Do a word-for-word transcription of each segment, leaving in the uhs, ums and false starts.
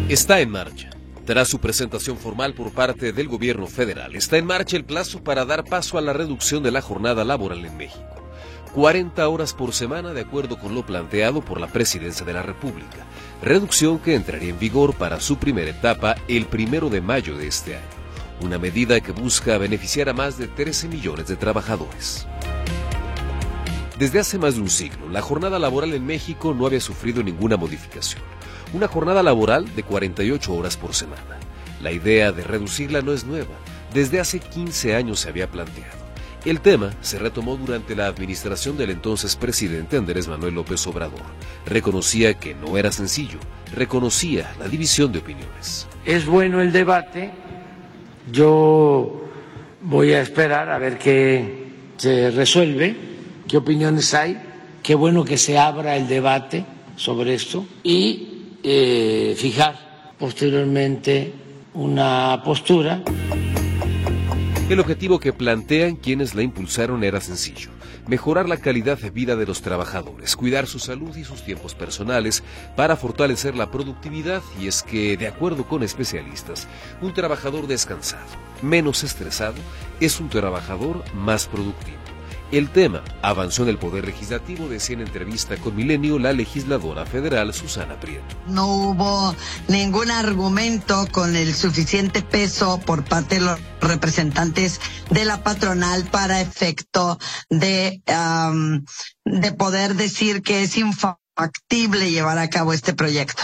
Está en marcha. Tras su presentación formal por parte del gobierno federal, está en marcha el plazo para dar paso a la reducción de la jornada laboral en México. cuarenta horas por semana, de acuerdo con lo planteado por la Presidencia de la República. Reducción que entraría en vigor para su primera etapa el primero de mayo de este año. Una medida que busca beneficiar a más de trece millones de trabajadores. Desde hace más de un siglo, la jornada laboral en México no había sufrido ninguna modificación. Una jornada laboral de cuarenta y ocho horas por semana. La idea de reducirla no es nueva. Desde hace quince años se había planteado. El tema se retomó durante la administración del entonces presidente Andrés Manuel López Obrador. Reconocía que no era sencillo. Reconocía la división de opiniones. Es bueno el debate. Yo voy a esperar a ver qué se resuelve, qué opiniones hay. Qué bueno que se abra el debate sobre esto y Eh, fijar posteriormente una postura. El objetivo que plantean quienes la impulsaron era sencillo: mejorar la calidad de vida de los trabajadores, cuidar su salud y sus tiempos personales para fortalecer la productividad. Y es que, de acuerdo con especialistas, un trabajador descansado, menos estresado, es un trabajador más productivo. El tema avanzó en el Poder Legislativo, decía en entrevista con Milenio la legisladora federal Susana Prieto. No hubo ningún argumento con el suficiente peso por parte de los representantes de la patronal para efecto de, um, de poder decir que es infactible llevar a cabo este proyecto.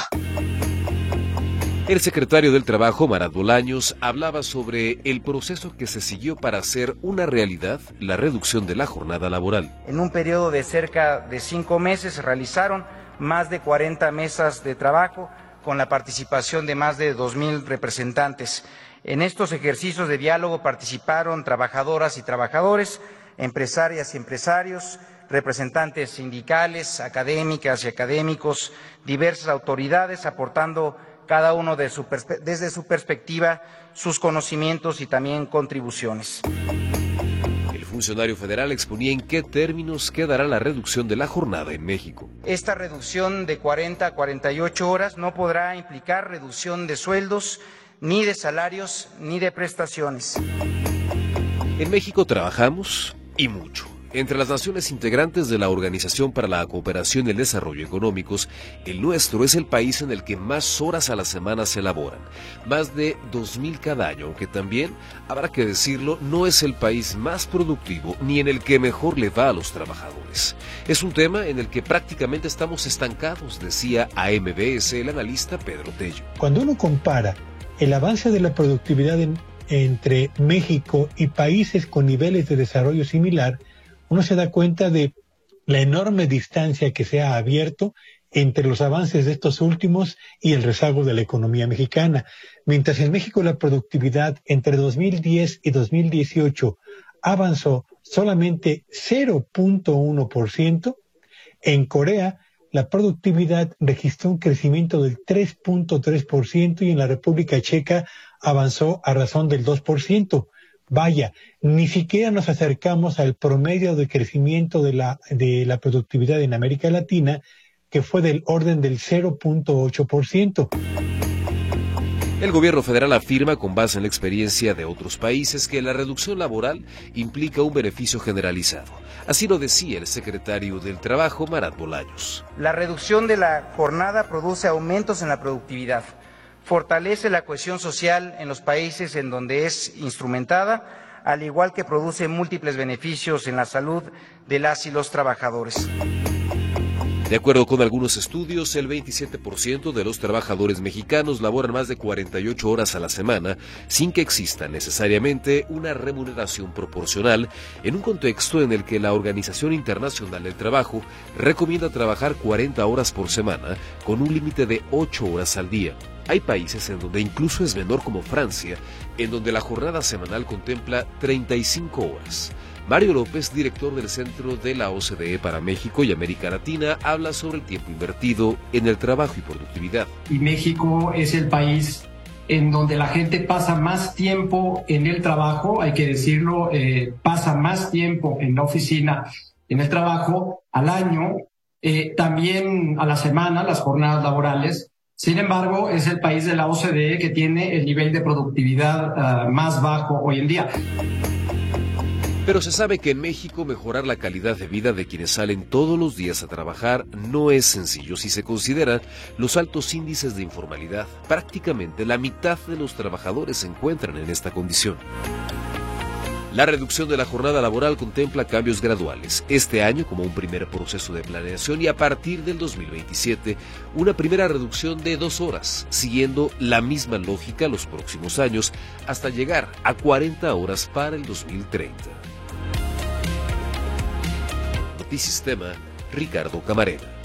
El secretario del Trabajo, Marat Bolaños, hablaba sobre el proceso que se siguió para hacer una realidad la reducción de la jornada laboral. En un periodo de cerca de cinco meses se realizaron más de cuarenta mesas de trabajo con la participación de más de dos mil representantes. En estos ejercicios de diálogo participaron trabajadoras y trabajadores, empresarias y empresarios, representantes sindicales, académicas y académicos, diversas autoridades, aportando cada uno de su desde su perspectiva sus conocimientos y también contribuciones. El funcionario federal exponía en qué términos quedará la reducción de la jornada en México. Esta reducción de cuarenta a cuarenta y ocho horas no podrá implicar reducción de sueldos, ni de salarios, ni de prestaciones. En México trabajamos y mucho. Entre las naciones integrantes de la Organización para la Cooperación y el Desarrollo Económicos, el nuestro es el país en el que más horas a la semana se elaboran, más de dos mil cada año, aunque también, habrá que decirlo, no es el país más productivo ni en el que mejor le va a los trabajadores. Es un tema en el que prácticamente estamos estancados, decía a M B S el analista Pedro Tello. Cuando uno compara el avance de la productividad en, entre México y países con niveles de desarrollo similar, uno se da cuenta de la enorme distancia que se ha abierto entre los avances de estos últimos y el rezago de la economía mexicana. Mientras en México la productividad entre dos mil diez y dos mil dieciocho avanzó solamente cero punto uno por ciento, en Corea la productividad registró un crecimiento del tres punto tres por ciento y en la República Checa avanzó a razón del dos por ciento. Vaya, ni siquiera nos acercamos al promedio de crecimiento de la, de la productividad en América Latina, que fue del orden del cero punto ocho por ciento. El gobierno federal afirma, con base en la experiencia de otros países, que la reducción laboral implica un beneficio generalizado. Así lo decía el secretario del Trabajo, Marat Bolaños. La reducción de la jornada produce aumentos en la productividad. Fortalece la cohesión social en los países en donde es instrumentada, al igual que produce múltiples beneficios en la salud de las y los trabajadores. De acuerdo con algunos estudios, el veintisiete por ciento de los trabajadores mexicanos laboran más de cuarenta y ocho horas a la semana sin que exista necesariamente una remuneración proporcional, en un contexto en el que la Organización Internacional del Trabajo recomienda trabajar cuarenta horas por semana con un límite de ocho horas al día. Hay países en donde incluso es menor, como Francia, en donde la jornada semanal contempla treinta y cinco horas. Mario López, director del Centro de la O C D E para México y América Latina, habla sobre el tiempo invertido en el trabajo y productividad. Y México es el país en donde la gente pasa más tiempo en el trabajo, hay que decirlo, eh, pasa más tiempo en la oficina, en el trabajo, al año, eh, también a la semana, las jornadas laborales Sin embargo, es el país de la O C D E que tiene el nivel de productividad uh, más bajo hoy en día. Pero se sabe que en México mejorar la calidad de vida de quienes salen todos los días a trabajar no es sencillo si se consideran los altos índices de informalidad. Prácticamente la mitad de los trabajadores se encuentran en esta condición. La reducción de la jornada laboral contempla cambios graduales. Este año, como un primer proceso de planeación, y a partir del dos mil veintisiete, una primera reducción de dos horas, siguiendo la misma lógica los próximos años, hasta llegar a cuarenta horas para el dos mil treinta. Notisistema, Ricardo Camarena.